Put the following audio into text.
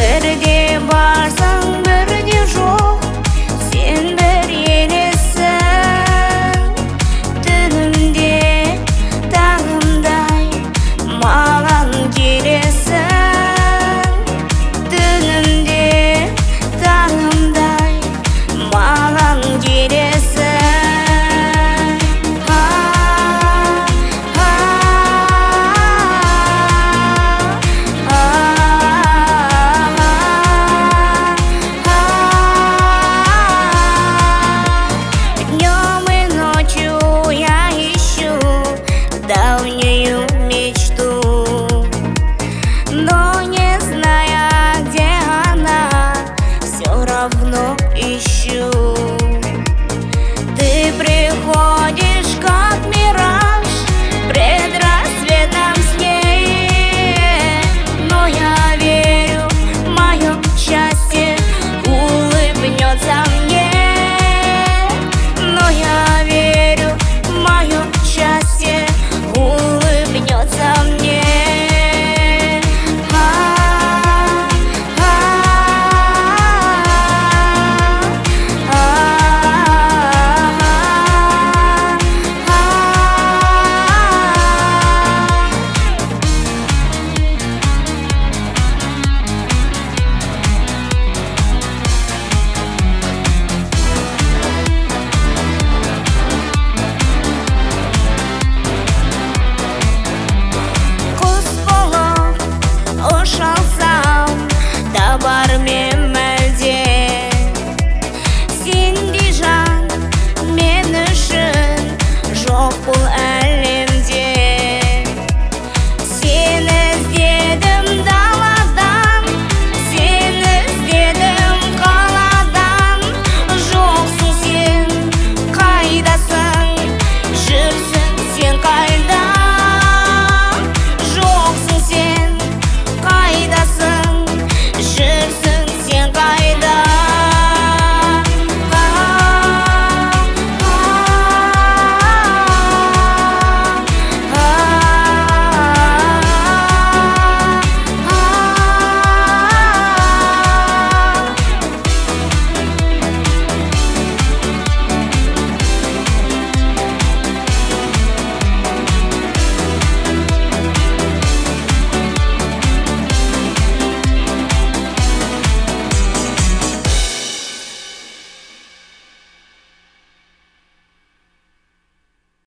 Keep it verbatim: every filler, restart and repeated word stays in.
Бірде барсаң, бірде жоқ, сен бір елесің. Түнімде таңымдай маған келесің. Түнімде таңымдай маған келесің. Давнюю мечту, но не зная, где она, все равно ищу. Ты приходишь как мираж в предрассветном сне, но я верю, мое счастье улыбнется мне. Но я верю, мое счастье улыбнется мне. Ұшалсам да бар мен мәлде, сендей жан мен үшін жоқ бұл әлемде. Сені іздедім даладан, сені іздедім қаладан. Жоқсың сен қайдасың, жүрсің сен қайда? Жоқсың сен қайдасың, жүрсің